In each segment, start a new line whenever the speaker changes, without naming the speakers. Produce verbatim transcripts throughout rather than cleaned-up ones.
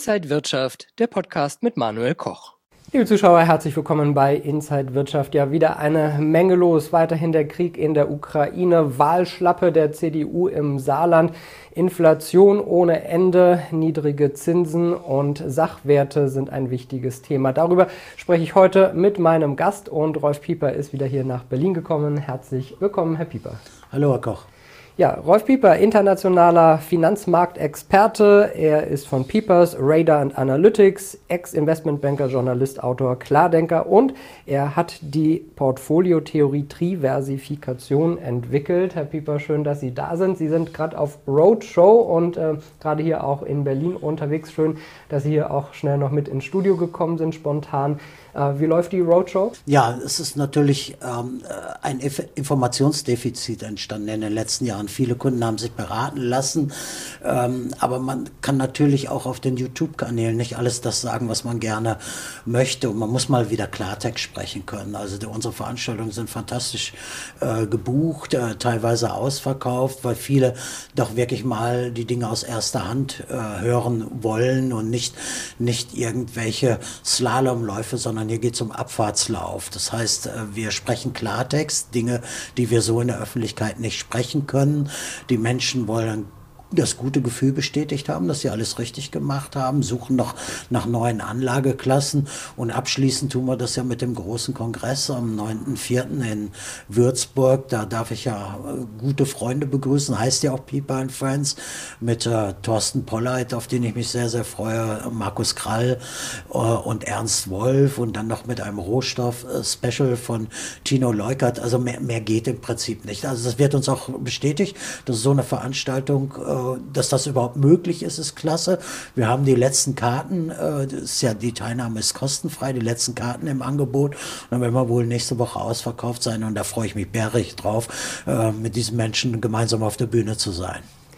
Inside Wirtschaft, der Podcast mit Manuel Koch.
Liebe Zuschauer, herzlich willkommen bei Inside Wirtschaft. Ja, wieder eine Menge los. Weiterhin der Krieg in der Ukraine, Wahlschlappe der C D U im Saarland, Inflation ohne Ende, niedrige Zinsen und Sachwerte sind ein wichtiges Thema. Darüber spreche ich heute mit meinem Gast und Rolf Pieper ist wieder hier nach Berlin gekommen. Herzlich willkommen, Herr Pieper.
Hallo, Herr Koch.
Ja, Rolf Pieper, internationaler Finanzmarktexperte. Er ist von Piepers, Radar and Analytics, Ex-Investmentbanker, Journalist, Autor, Klardenker und er hat die Portfoliotheorie Triversifikation entwickelt. Herr Pieper, schön, dass Sie da sind. Sie sind gerade auf Roadshow und äh, gerade hier auch in Berlin unterwegs. Schön, dass Sie hier auch schnell noch mit ins Studio gekommen sind, spontan. Äh, wie läuft die Roadshow?
Ja, es ist natürlich ähm, ein Informationsdefizit entstanden in den letzten Jahren. Viele Kunden haben sich beraten lassen, ähm, aber man kann natürlich auch auf den YouTube-Kanälen nicht alles das sagen, was man gerne möchte. Und man muss mal wieder Klartext sprechen können. Also die, unsere Veranstaltungen sind fantastisch äh, gebucht, äh, teilweise ausverkauft, weil viele doch wirklich mal die Dinge aus erster Hand äh, hören wollen und nicht, nicht irgendwelche Slalomläufe, sondern hier geht es um Abfahrtslauf. Das heißt, wir sprechen Klartext, Dinge, die wir so in der Öffentlichkeit nicht sprechen können. Die Menschen wollen das gute Gefühl bestätigt haben, dass sie alles richtig gemacht haben, suchen noch nach neuen Anlageklassen und abschließend tun wir das ja mit dem großen Kongress am neunten vierten in Würzburg. Da darf ich ja gute Freunde begrüßen, heißt ja auch Pieper and Friends, mit äh, Thorsten Polleit, auf den ich mich sehr, sehr freue, Markus Krall äh, und Ernst Wolf und dann noch mit einem Rohstoff-Special von Tino Leukert. Also mehr, mehr geht im Prinzip nicht. Also das wird uns auch bestätigt, dass so eine Veranstaltung äh, dass das überhaupt möglich ist, ist klasse. Wir haben die letzten Karten, äh, das ist ja, die Teilnahme ist kostenfrei, die letzten Karten im Angebot. Und dann werden wir wohl nächste Woche ausverkauft sein und da freue ich mich bärig drauf, äh, mit diesen Menschen gemeinsam auf der Bühne zu sein.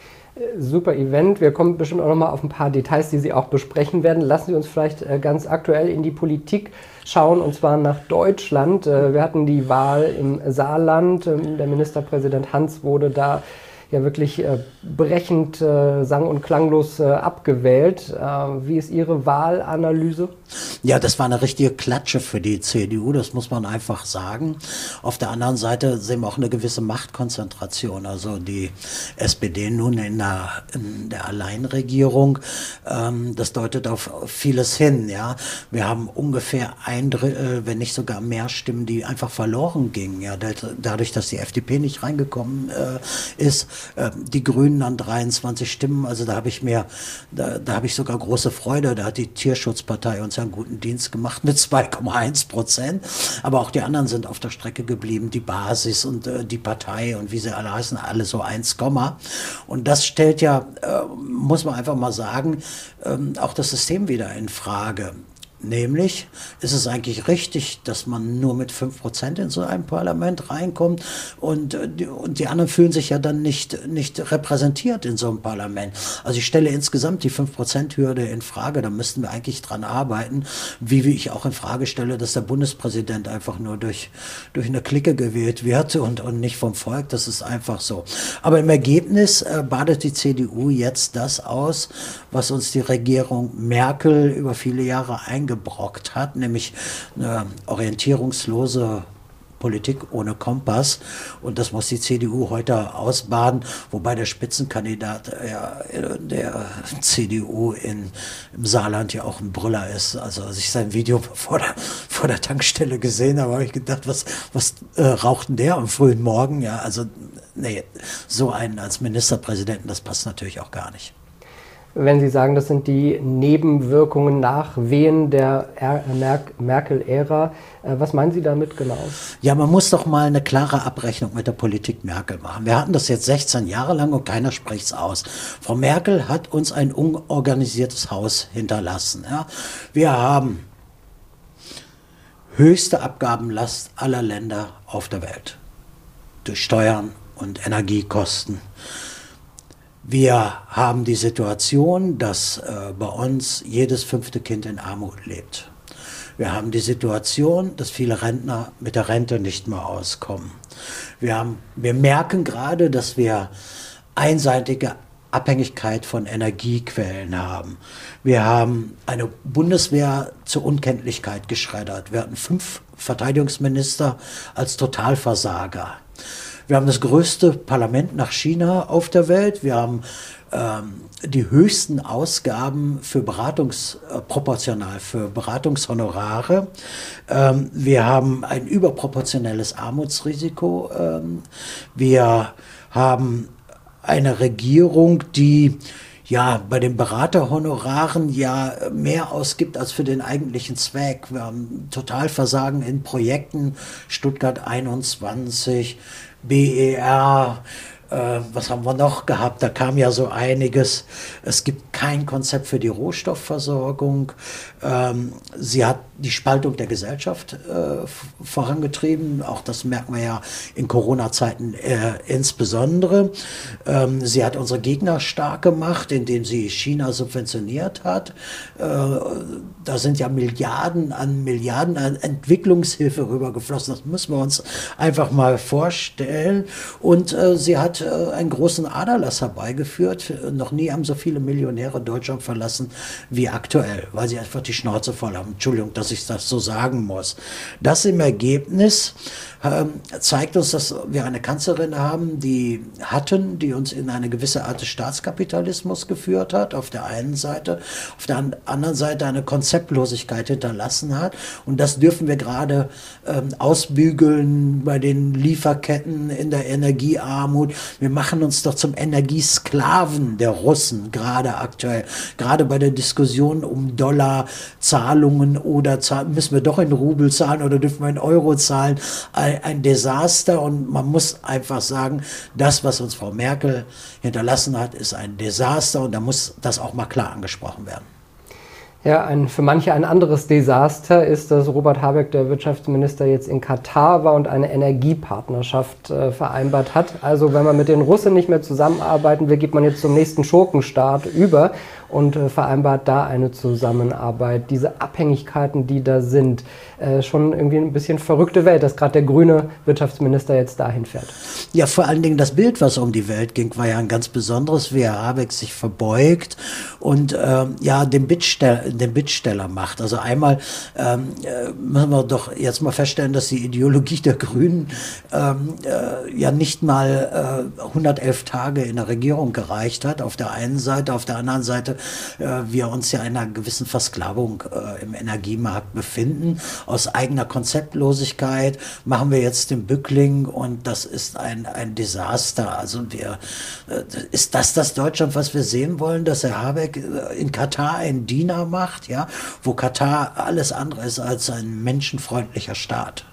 Super Event. Wir kommen bestimmt auch noch mal auf ein paar Details, die Sie auch besprechen werden. Lassen Sie uns vielleicht äh, ganz aktuell in die Politik schauen, und zwar nach Deutschland. Äh, wir hatten die Wahl im Saarland. Ähm, der Ministerpräsident Hans wurde da ja wirklich äh, brechend, äh, sang- und klanglos äh, abgewählt. Äh, wie ist Ihre Wahlanalyse?
Ja, das war eine richtige Klatsche für die C D U, das muss man einfach sagen. Auf der anderen Seite sehen wir auch eine gewisse Machtkonzentration. Also die S P D nun in der, in der Alleinregierung, ähm, das deutet auf vieles hin. Ja, wir haben ungefähr ein Drittel, wenn nicht sogar mehr Stimmen, die einfach verloren gingen. Ja, dadurch, dass die F D P nicht reingekommen äh, ist. Die Grünen an dreiundzwanzig Stimmen, also da habe ich mir, da, da habe ich sogar große Freude, da hat die Tierschutzpartei uns ja einen guten Dienst gemacht mit zwei Komma eins Prozent, aber auch die anderen sind auf der Strecke geblieben, die Basis und äh, die Partei und wie sie alle heißen, alle so eins, und das stellt ja, äh, muss man einfach mal sagen, äh, auch das System wieder in Frage. Nämlich ist es eigentlich richtig, dass man nur mit fünf Prozent in so ein Parlament reinkommt und, und die anderen fühlen sich ja dann nicht, nicht repräsentiert in so einem Parlament. Also ich stelle insgesamt die fünf Prozent Hürde in Frage, da müssten wir eigentlich dran arbeiten, wie ich auch in Frage stelle, dass der Bundespräsident einfach nur durch, durch eine Clique gewählt wird und, und nicht vom Volk, das ist einfach so. Aber im Ergebnis äh, badet die C D U jetzt das aus, was uns die Regierung Merkel über viele Jahre eingebaut gebrockt hat, nämlich eine orientierungslose Politik ohne Kompass, und das muss die C D U heute ausbaden, wobei der Spitzenkandidat ja, der C D U in, im Saarland ja auch ein Brüller ist. Also als ich sein Video vor der, vor der Tankstelle gesehen habe, habe ich gedacht, was, was äh, raucht denn der am frühen Morgen? Ja, also nee, so einen als Ministerpräsidenten, das passt natürlich auch gar nicht.
Wenn Sie sagen, das sind die Nebenwirkungen nach Wehen der Merkel-Ära, was meinen Sie damit genau?
Ja, man muss doch mal eine klare Abrechnung mit der Politik Merkel machen. Wir hatten das jetzt sechzehn Jahre lang und keiner spricht's aus. Frau Merkel hat uns ein unorganisiertes Haus hinterlassen. Ja. Wir haben höchste Abgabenlast aller Länder auf der Welt durch Steuern und Energiekosten. Wir haben die Situation, dass äh, bei uns jedes fünfte Kind in Armut lebt. Wir haben die Situation, dass viele Rentner mit der Rente nicht mehr auskommen. Wir haben, wir merken gerade, dass wir einseitige Abhängigkeit von Energiequellen haben. Wir haben eine Bundeswehr zur Unkenntlichkeit geschreddert. Wir hatten fünf Verteidigungsminister als Totalversager. Wir haben das größte Parlament nach China auf der Welt. Wir haben ähm, die höchsten Ausgaben für Beratungs, äh, proportional für Beratungshonorare. Ähm, wir haben ein überproportionelles Armutsrisiko. Ähm, wir haben eine Regierung, die ja bei den Beraterhonoraren ja mehr ausgibt als für den eigentlichen Zweck. Wir haben Totalversagen in Projekten, Stuttgart einundzwanzig, B E R, äh, was haben wir noch gehabt? Da kam ja so einiges. Es gibt kein Konzept für die Rohstoffversorgung. Ähm, sie hat die Spaltung der Gesellschaft äh, vorangetrieben. Auch das merken wir ja in Corona-Zeiten äh, insbesondere. Ähm, sie hat unsere Gegner stark gemacht, indem sie China subventioniert hat. Äh, da sind ja Milliarden an Milliarden an Entwicklungshilfe rübergeflossen. Das müssen wir uns einfach mal vorstellen. Und äh, sie hat äh, einen großen Aderlass herbeigeführt. Noch nie haben so viele Millionäre Deutschland verlassen wie aktuell, weil sie einfach die Schnauze voll haben. Entschuldigung, dass ich das so sagen muss. Das im Ergebnis ähm, zeigt uns, dass wir eine Kanzlerin haben, die hatten, die uns in eine gewisse Art des Staatskapitalismus geführt hat, auf der einen Seite, auf der anderen Seite eine Konzeptlosigkeit hinterlassen hat. Und das dürfen wir gerade ähm, ausbügeln bei den Lieferketten, in der Energiearmut. Wir machen uns doch zum Energiesklaven der Russen, gerade aktuell. Gerade bei der Diskussion um Dollarzahlungen oder zahl- müssen wir doch in Rubel zahlen oder dürfen wir in Euro zahlen. Ein, ein Desaster, und man muss einfach sagen, das, was uns Frau Merkel hinterlassen hat, ist ein Desaster, und da muss das auch mal klar angesprochen werden.
Ja, ein, für manche ein anderes Desaster ist, dass Robert Habeck, der Wirtschaftsminister, jetzt in Katar war und eine Energiepartnerschaft äh, vereinbart hat. Also wenn man mit den Russen nicht mehr zusammenarbeiten will, geht man jetzt zum nächsten Schurkenstaat über und äh, vereinbart da eine Zusammenarbeit. Diese Abhängigkeiten, die da sind, äh, schon irgendwie ein bisschen verrückte Welt, dass gerade der grüne Wirtschaftsminister jetzt dahin fährt.
Ja, vor allen Dingen das Bild, was um die Welt ging, war ja ein ganz besonderes, wie Herr Habeck sich verbeugt und äh, ja den Bittsteller, den Bittsteller macht. Also einmal ähm, müssen wir doch jetzt mal feststellen, dass die Ideologie der Grünen ähm, äh, ja nicht mal äh, hundertelf Tage in der Regierung gereicht hat. Auf der einen Seite, auf der anderen Seite äh, wir uns ja in einer gewissen Versklavung äh, im Energiemarkt befinden. Aus eigener Konzeptlosigkeit machen wir jetzt den Bückling, und das ist ein, ein Desaster. Also wir, äh, ist das das Deutschland, was wir sehen wollen, dass Herr Habeck äh, in Katar ein Diener macht? Ja, wo Katar alles andere ist als ein menschenfreundlicher Staat.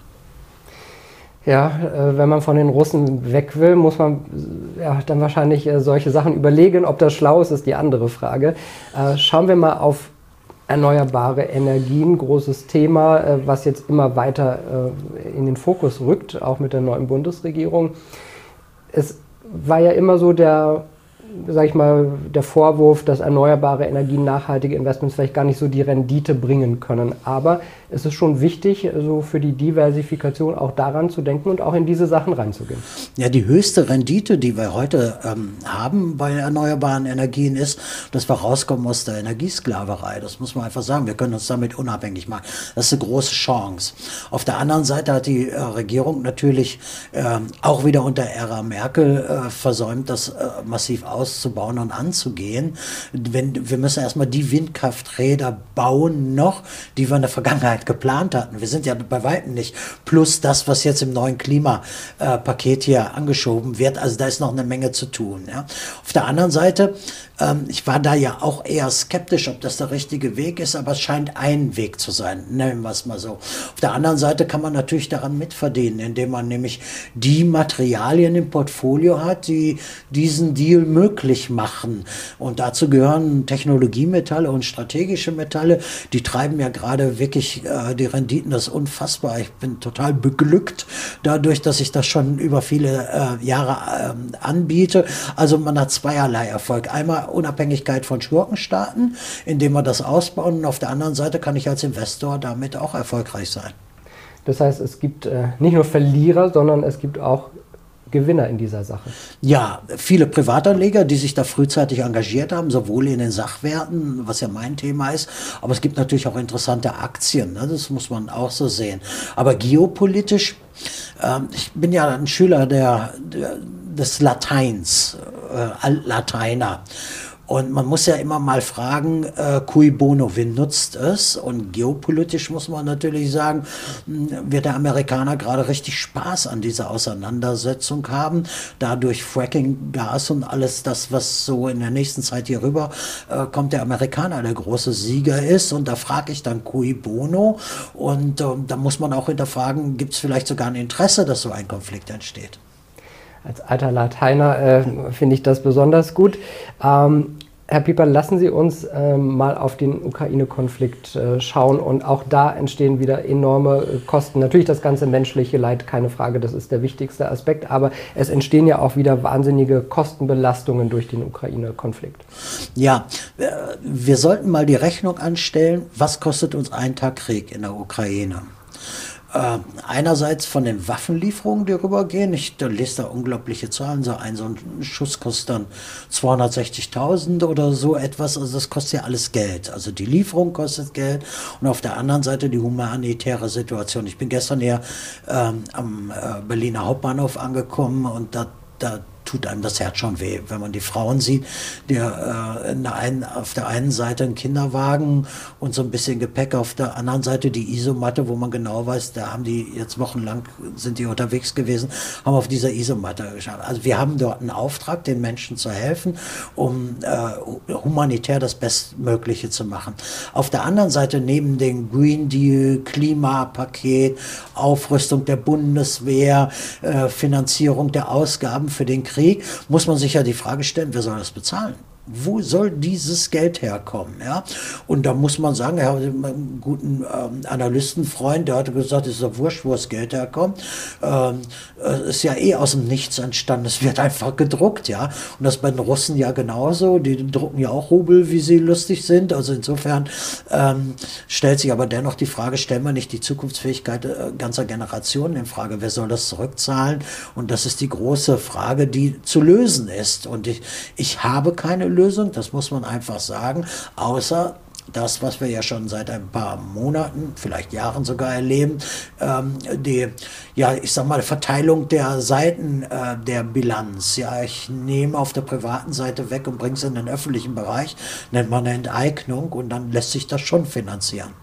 Ja, äh, wenn man von den Russen weg will, muss man ja, dann wahrscheinlich äh, solche Sachen überlegen. Ob das schlau ist, ist die andere Frage. Äh, schauen wir mal auf erneuerbare Energien, großes Thema, äh, was jetzt immer weiter äh, in den Fokus rückt, auch mit der neuen Bundesregierung. Es war ja immer so der sag ich mal, der Vorwurf, dass erneuerbare Energien, nachhaltige Investments vielleicht gar nicht so die Rendite bringen können. Aber es ist schon wichtig, so für die Diversifikation auch daran zu denken und auch in diese Sachen reinzugehen.
Ja, die höchste Rendite, die wir heute ähm, haben bei erneuerbaren Energien, ist, dass wir rauskommen aus der Energiesklaverei. Das muss man einfach sagen. Wir können uns damit unabhängig machen. Das ist eine große Chance. Auf der anderen Seite hat die äh, Regierung natürlich äh, auch wieder unter Ära Merkel äh, versäumt, das äh, massiv aus auszubauen und anzugehen. Wenn, wir müssen erstmal die Windkrafträder bauen noch, die wir in der Vergangenheit geplant hatten. Wir sind ja bei weitem nicht. Plus das, was jetzt im neuen Klimapaket hier angeschoben wird. Also da ist noch eine Menge zu tun. Ja. Auf der anderen Seite, ähm, ich war da ja auch eher skeptisch, ob das der richtige Weg ist, aber es scheint ein Weg zu sein. Nennen wir es mal so. Auf der anderen Seite kann man natürlich daran mitverdienen, indem man nämlich die Materialien im Portfolio hat, die diesen Deal möglich machen. Und dazu gehören Technologiemetalle und strategische Metalle. Die treiben ja gerade wirklich äh, die Renditen, das ist unfassbar. Ich bin total beglückt dadurch, dass ich das schon über viele äh, Jahre äh, anbiete. Also man hat zweierlei Erfolg. Einmal Unabhängigkeit von Schurkenstaaten, indem wir das ausbauen. Und auf der anderen Seite kann ich als Investor damit auch erfolgreich sein.
Das heißt, es gibt äh, nicht nur Verlierer, sondern es gibt auch Gewinner in dieser Sache?
Ja, viele Privatanleger, die sich da frühzeitig engagiert haben, sowohl in den Sachwerten, was ja mein Thema ist, aber es gibt natürlich auch interessante Aktien, ne? Das muss man auch so sehen. Aber geopolitisch, äh, ich bin ja ein Schüler der, der, des Lateins, äh, Altlateiner. Und man muss ja immer mal fragen, äh, cui bono, wen nutzt es? Und geopolitisch muss man natürlich sagen, wird der Amerikaner gerade richtig Spaß an dieser Auseinandersetzung haben, da durch Fracking, Gas und alles das, was so in der nächsten Zeit hier rüber äh, kommt, der Amerikaner der große Sieger ist. Und da frage ich dann cui bono. Und äh, da muss man auch hinterfragen, gibt es vielleicht sogar ein Interesse, dass so ein Konflikt entsteht?
Als alter Lateiner äh, finde ich das besonders gut. Ähm, Herr Pieper, lassen Sie uns äh, mal auf den Ukraine-Konflikt äh, schauen. Und auch da entstehen wieder enorme äh, Kosten. Natürlich das ganze menschliche Leid, keine Frage, das ist der wichtigste Aspekt. Aber es entstehen ja auch wieder wahnsinnige Kostenbelastungen durch den Ukraine-Konflikt.
Ja, wir sollten mal die Rechnung anstellen, was kostet uns ein Tag Krieg in der Ukraine? Äh, einerseits von den Waffenlieferungen, die rübergehen. Ich da lese da unglaubliche Zahlen. So ein, so ein Schuss kostet dann zweihundertsechzigtausend oder so etwas. Also das kostet ja alles Geld. Also die Lieferung kostet Geld und auf der anderen Seite die humanitäre Situation. Ich bin gestern hier ähm, am äh, Berliner Hauptbahnhof angekommen und da, da tut einem das Herz schon weh, wenn man die Frauen sieht, der äh, in der einen, auf der einen Seite ein Kinderwagen und so ein bisschen Gepäck, auf der anderen Seite die Isomatte, wo man genau weiß, da haben die jetzt wochenlang, sind die unterwegs gewesen, haben auf dieser Isomatte geschaut. Also wir haben dort einen Auftrag, den Menschen zu helfen, um äh, humanitär das Bestmögliche zu machen. Auf der anderen Seite neben dem Green Deal, Klimapaket, Aufrüstung der Bundeswehr, äh, Finanzierung der Ausgaben für den Krieg, muss man sich ja die Frage stellen, wer soll das bezahlen? Wo soll dieses Geld herkommen? Ja? Und da muss man sagen, er hat einen guten ähm, Analystenfreund, der hatte gesagt, es ist doch wurscht, wo das Geld herkommt. Ähm, äh, ist ja eh aus dem Nichts entstanden, es wird einfach gedruckt, ja. Und das bei den Russen ja genauso, die drucken ja auch Rubel, wie sie lustig sind. Also insofern ähm, stellt sich aber dennoch die Frage, stellen wir nicht die Zukunftsfähigkeit äh, ganzer Generationen in Frage, wer soll das zurückzahlen? Und das ist die große Frage, die zu lösen ist. Und ich, ich habe keine Lösung, das muss man einfach sagen, außer das, was wir ja schon seit ein paar Monaten, vielleicht Jahren sogar erleben, ähm, die, ja, ich sag mal, Verteilung der Seiten äh, der Bilanz. Ja, ich nehme auf der privaten Seite weg und bringe es in den öffentlichen Bereich, nennt man eine Enteignung und dann lässt sich das schon finanzieren.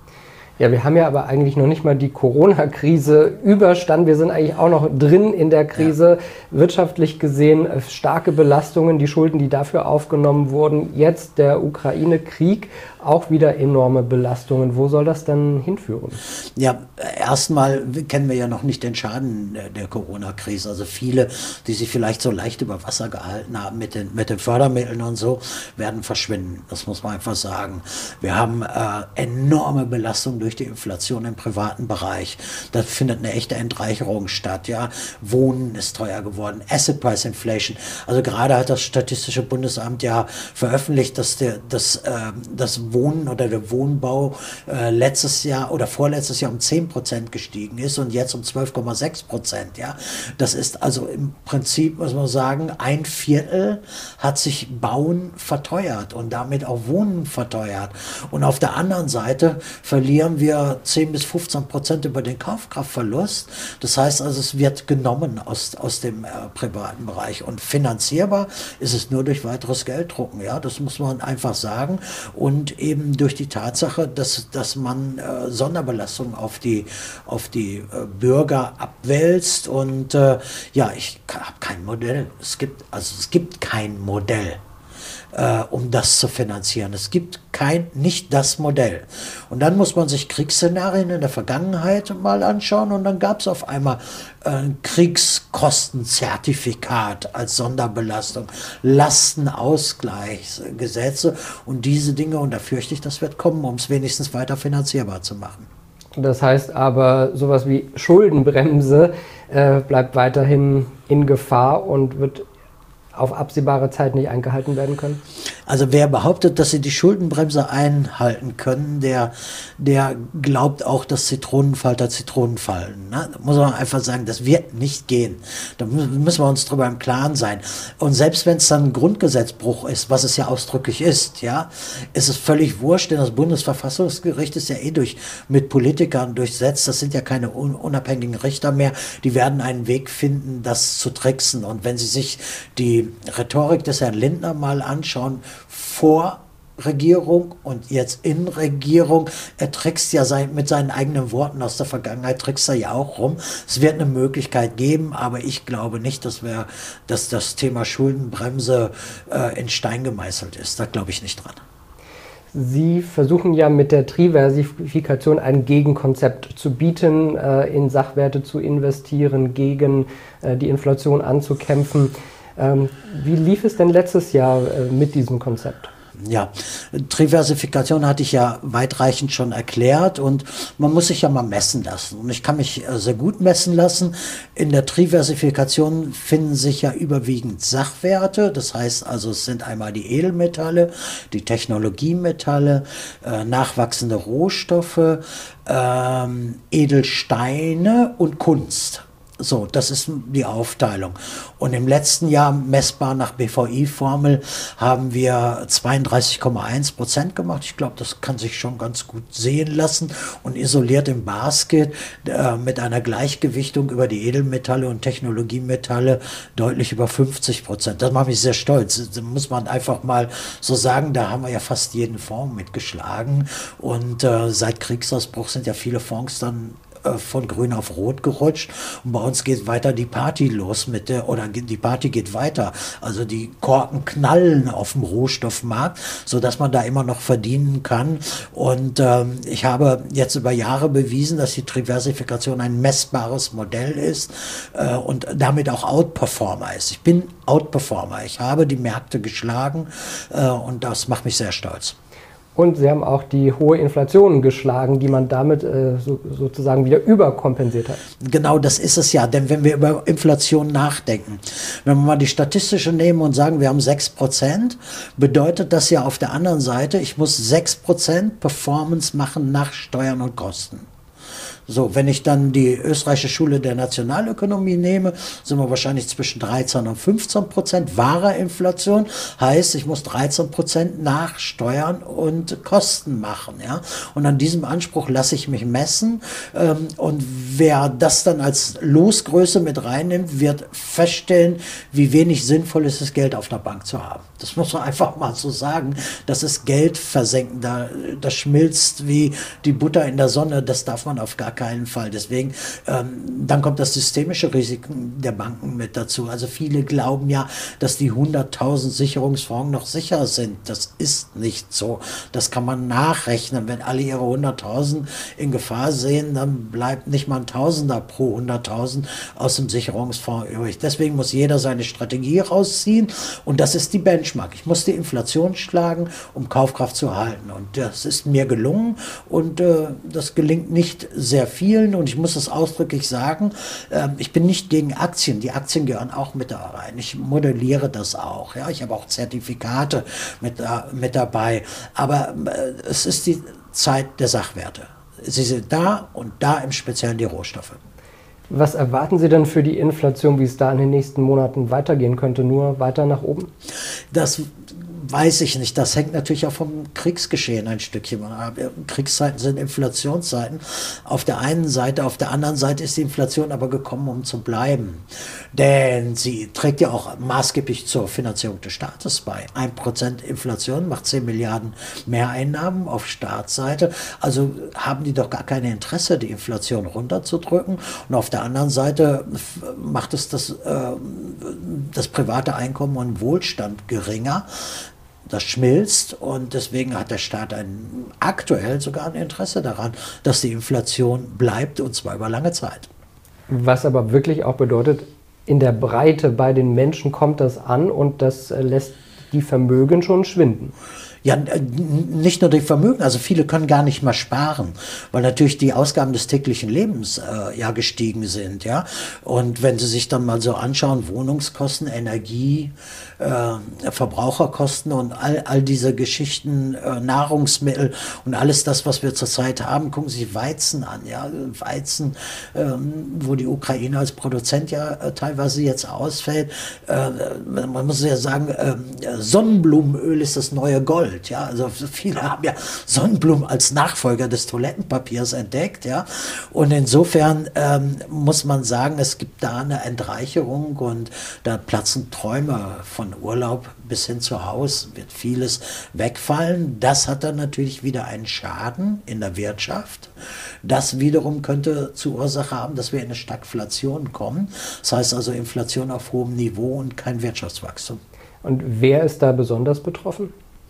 Ja, wir haben ja aber eigentlich noch nicht mal die Corona-Krise überstanden. Wir sind eigentlich auch noch drin in der Krise. Ja. Wirtschaftlich gesehen starke Belastungen, die Schulden, die dafür aufgenommen wurden. Jetzt der Ukraine-Krieg, auch wieder enorme Belastungen. Wo soll das dann hinführen?
Ja, erstmal kennen wir ja noch nicht den Schaden der Corona-Krise. Also viele, die sich vielleicht so leicht über Wasser gehalten haben mit den, mit den Fördermitteln und so, werden verschwinden. Das muss man einfach sagen. Wir haben äh, enorme Belastungen durch die Inflation im privaten Bereich. Da findet eine echte Entreicherung statt. Ja, Wohnen ist teuer geworden. Asset Price Inflation. Also gerade hat das Statistische Bundesamt ja veröffentlicht, dass der, das, äh, das Wohnen oder der Wohnbau äh, letztes Jahr oder vorletztes Jahr um zehn Prozent gestiegen ist und jetzt um zwölf Komma sechs Prozent. Ja, das ist also im Prinzip, muss man sagen, ein Viertel hat sich Bauen verteuert und damit auch Wohnen verteuert. Und auf der anderen Seite verlieren wir zehn bis fünfzehn Prozent über den Kaufkraftverlust. Das heißt also, es wird genommen aus, aus dem äh, privaten Bereich und finanzierbar ist es nur durch weiteres Gelddrucken. Ja, das muss man einfach sagen. Und eben durch die Tatsache, dass, dass man äh, Sonderbelastungen auf die, auf die äh, Bürger abwälzt. Und äh, ja, ich habe kein Modell. Es gibt, also es gibt kein Modell, äh, um das zu finanzieren. Es gibt kein, nicht das Modell. Und dann muss man sich Kriegsszenarien in der Vergangenheit mal anschauen und dann gab es auf einmal ein Kriegskostenzertifikat als Sonderbelastung, Lastenausgleichsgesetze und diese Dinge, und da fürchte ich, das wird kommen, um es wenigstens weiter finanzierbar zu machen.
Das heißt aber, sowas wie Schuldenbremse äh, bleibt weiterhin in Gefahr und wird auf absehbare Zeit nicht eingehalten werden können?
Also wer behauptet, dass sie die Schuldenbremse einhalten können, der, der glaubt auch, dass Zitronenfalter Zitronen fallen. Ne? Da muss man einfach sagen, das wird nicht gehen. Da müssen wir uns drüber im Klaren sein. Und selbst wenn es dann ein Grundgesetzbruch ist, was es ja ausdrücklich ist, ja, ist es völlig wurscht, denn das Bundesverfassungsgericht ist ja eh durch, mit Politikern durchsetzt. Das sind ja keine un unabhängigen Richter mehr. Die werden einen Weg finden, das zu tricksen. Und wenn Sie sich die Rhetorik des Herrn Lindner mal anschauen, vor Regierung und jetzt in Regierung, er trickst ja sein, mit seinen eigenen Worten aus der Vergangenheit, trickst er ja auch rum. Es wird eine Möglichkeit geben, aber ich glaube nicht, dass, wir, dass das Thema Schuldenbremse äh, in Stein gemeißelt ist. Da glaube ich nicht dran.
Sie versuchen ja mit der Diversifikation ein Gegenkonzept zu bieten, äh, in Sachwerte zu investieren, gegen äh, die Inflation anzukämpfen. Ähm, wie lief es denn letztes Jahr äh, mit diesem Konzept?
Ja, Diversifikation hatte ich ja weitreichend schon erklärt und man muss sich ja mal messen lassen. Und ich kann mich äh, sehr gut messen lassen. In der Diversifikation finden sich ja überwiegend Sachwerte. Das heißt also, es sind einmal die Edelmetalle, die Technologiemetalle, äh, nachwachsende Rohstoffe, ähm, Edelsteine und Kunst. So, das ist die Aufteilung. Und im letzten Jahr, messbar nach B V I-Formel, haben wir zweiunddreißig Komma eins Prozent gemacht. Ich glaube, das kann sich schon ganz gut sehen lassen. Und isoliert im Basket äh, mit einer Gleichgewichtung über die Edelmetalle und Technologiemetalle deutlich über fünfzig Prozent. Das macht mich sehr stolz. Da muss man einfach mal so sagen, da haben wir ja fast jeden Fonds mitgeschlagen. Und äh, seit Kriegsausbruch sind ja viele Fonds dann von grün auf rot gerutscht und bei uns geht weiter die Party los mit der, oder die Party geht weiter, also die Korken knallen auf dem Rohstoffmarkt, so dass man da immer noch verdienen kann und ähm, ich habe jetzt über Jahre bewiesen, dass die Diversifikation ein messbares Modell ist äh, und damit auch Outperformer ist. Ich bin Outperformer, ich habe die Märkte geschlagen äh, und das macht mich sehr stolz.
Und Sie haben auch die hohe Inflation geschlagen, die man damit äh, so, sozusagen wieder überkompensiert hat.
Genau, das ist es ja. Denn wenn wir über Inflation nachdenken, wenn wir mal die statistische nehmen und sagen, wir haben sechs Prozent, bedeutet das ja auf der anderen Seite, ich muss sechs Prozent Performance machen nach Steuern und Kosten. So, wenn ich dann die österreichische Schule der Nationalökonomie nehme, sind wir wahrscheinlich zwischen dreizehn und fünfzehn Prozent wahrer Inflation. Heißt, ich muss dreizehn Prozent nach Steuern und Kosten machen. Ja? Und an diesem Anspruch lasse ich mich messen. Ähm, und wer das dann als Losgröße mit reinnimmt, wird feststellen, wie wenig sinnvoll ist es, Geld auf der Bank zu haben. Das muss man einfach mal so sagen. Das ist Geld versenken. Da, das schmilzt wie die Butter in der Sonne. Das darf man auf gar keinen Fall. Deswegen, ähm, dann kommt das systemische Risiko der Banken mit dazu. Also viele glauben ja, dass die hunderttausend Sicherungsfonds noch sicher sind. Das ist nicht so. Das kann man nachrechnen. Wenn alle ihre hunderttausend in Gefahr sehen, dann bleibt nicht mal ein Tausender pro hunderttausend aus dem Sicherungsfonds übrig. Deswegen muss jeder seine Strategie rausziehen und das ist die Benchmark. Ich muss die Inflation schlagen, um Kaufkraft zu erhalten. Und das ist mir gelungen und äh, das gelingt nicht sehr vielen und ich muss es ausdrücklich sagen, äh, ich bin nicht gegen Aktien. Die Aktien gehören auch mit da rein. Ich modelliere das auch. Ja? Ich habe auch Zertifikate mit, äh, mit dabei. Aber äh, es ist die Zeit der Sachwerte. Sie sind da und da im Speziellen die Rohstoffe.
Was erwarten Sie denn für die Inflation, wie es da in den nächsten Monaten weitergehen könnte? Nur weiter nach oben?
Das weiß ich nicht. Das hängt natürlich auch vom Kriegsgeschehen ein Stückchen. Kriegszeiten sind Inflationszeiten. Auf der einen Seite, auf der anderen Seite ist die Inflation aber gekommen, um zu bleiben. Denn sie trägt ja auch maßgeblich zur Finanzierung des Staates bei. Ein Prozent Inflation macht zehn Milliarden Mehreinnahmen auf Staatsseite. Also haben die doch gar kein Interesse, die Inflation runterzudrücken. Und auf der anderen Seite macht es das, äh, das private Einkommen und Wohlstand geringer. Das schmilzt und deswegen hat der Staat ein, aktuell sogar ein Interesse daran, dass die Inflation bleibt und zwar über lange Zeit.
Was aber wirklich auch bedeutet, in der Breite bei den Menschen kommt das an und das lässt die Vermögen schon schwinden.
Ja, nicht nur die Vermögen, also viele können gar nicht mal sparen, weil natürlich die Ausgaben des täglichen Lebens äh, ja gestiegen sind, ja. Und wenn Sie sich dann mal so anschauen, Wohnungskosten, Energie, äh, Verbraucherkosten und all, all diese Geschichten, äh, Nahrungsmittel und alles das, was wir zurzeit haben, gucken Sie sich Weizen an, ja. Weizen, ähm, wo die Ukraine als Produzent ja äh, teilweise jetzt ausfällt. Äh, man muss ja sagen, äh, Sonnenblumenöl ist das neue Gold. Ja, also viele haben ja Sonnenblumen als Nachfolger des Toilettenpapiers entdeckt, ja, und insofern ähm, muss man sagen, es gibt da eine Entreicherung und da platzen Träume von Urlaub bis hin zu Haus, wird vieles wegfallen. Das hat dann natürlich wieder einen Schaden in der Wirtschaft. Das wiederum könnte zur Ursache haben, dass wir in eine Stagflation kommen. Das heißt also Inflation auf hohem Niveau und kein Wirtschaftswachstum.
Und wer ist da besonders betroffen?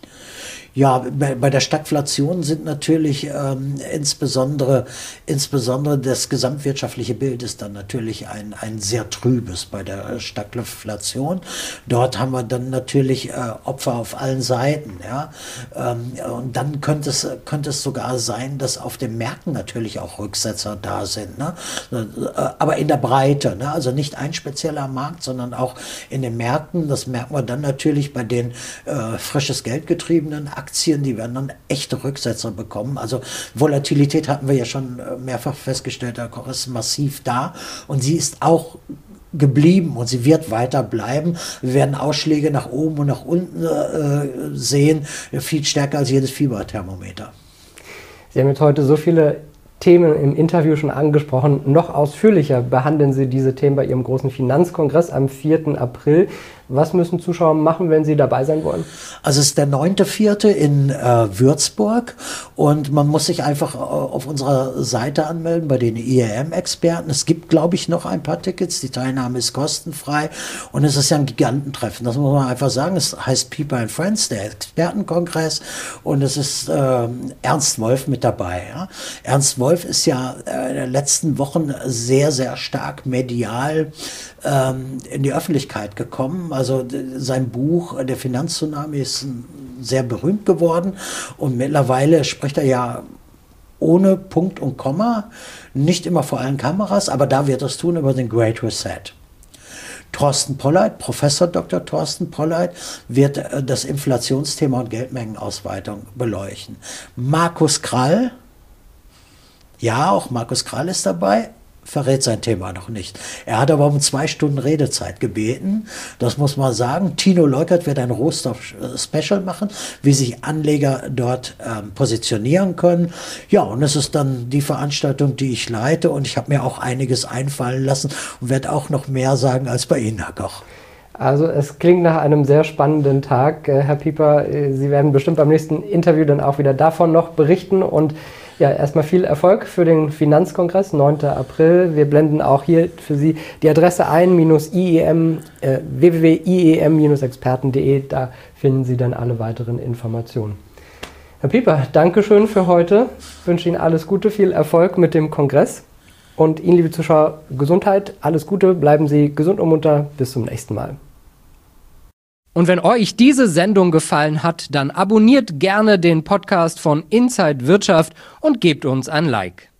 Ja, bei, bei der Stagflation sind natürlich ähm, insbesondere, insbesondere das gesamtwirtschaftliche Bild ist dann natürlich ein, ein sehr trübes bei der Stagflation. Dort haben wir dann natürlich äh, Opfer auf allen Seiten, ja. Ähm, und dann könnte es, könnte es sogar sein, dass auf den Märkten natürlich auch Rücksetzer da sind, ne? Aber in der Breite, ne? Also nicht ein spezieller Markt, sondern auch in den Märkten. Das merken wir dann natürlich bei den äh, frisches Geld getriebenen Aktien, die werden dann echte Rücksetzer bekommen. Also Volatilität hatten wir ja schon mehrfach festgestellt, da ist massiv da und sie ist auch geblieben und sie wird weiter bleiben. Wir werden Ausschläge nach oben und nach unten äh, sehen, viel stärker als jedes Fieberthermometer.
Sie haben jetzt heute so viele Themen im Interview schon angesprochen. Noch ausführlicher behandeln Sie diese Themen bei Ihrem großen Finanzkongress am vierten April. Was müssen Zuschauer machen, wenn sie dabei sein wollen?
Also es ist der neunte vierte in äh, Würzburg und man muss sich einfach äh, auf unserer Seite anmelden bei den I E M-Experten. Es gibt, glaube ich, noch ein paar Tickets. Die Teilnahme ist kostenfrei und es ist ja ein Gigantentreffen. Das muss man einfach sagen. Es heißt Pieper and Friends, der Expertenkongress, und es ist äh, Ernst Wolf mit dabei. Ja? Ernst Wolf ist ja äh, in den letzten Wochen sehr, sehr stark medial ähm, in die Öffentlichkeit gekommen. Also sein Buch, der Finanztsunami, ist sehr berühmt geworden und mittlerweile spricht er ja ohne Punkt und Komma, nicht immer vor allen Kameras, aber da wird er es tun über den Great Reset. Thorsten Polleit, Professor Doktor Thorsten Polleit, wird das Inflationsthema und Geldmengenausweitung beleuchten. Markus Krall, ja, auch Markus Krall ist dabei, verrät sein Thema noch nicht. Er hat aber um zwei Stunden Redezeit gebeten. Das muss man sagen. Tino Leukert wird ein Rohstoff-Special machen, wie sich Anleger dort ähm, positionieren können. Ja, und es ist dann die Veranstaltung, die ich leite, und ich habe mir auch einiges einfallen lassen und werde auch noch mehr sagen als bei Ihnen, Herr Koch.
Also es klingt nach einem sehr spannenden Tag. Herr Pieper, Sie werden bestimmt beim nächsten Interview dann auch wieder davon noch berichten, und ja, erstmal viel Erfolg für den Finanzkongress, neunten April. Wir blenden auch hier für Sie die Adresse ein, minus I E M, äh, w w w punkt i e m Bindestrich experten punkt de. Da finden Sie dann alle weiteren Informationen. Herr Pieper, Dankeschön für heute. Ich wünsche Ihnen alles Gute, viel Erfolg mit dem Kongress. Und Ihnen, liebe Zuschauer, Gesundheit, alles Gute, bleiben Sie gesund und munter. Bis zum nächsten Mal.
Und wenn euch diese Sendung gefallen hat, dann abonniert gerne den Podcast von Inside Wirtschaft und gebt uns ein Like.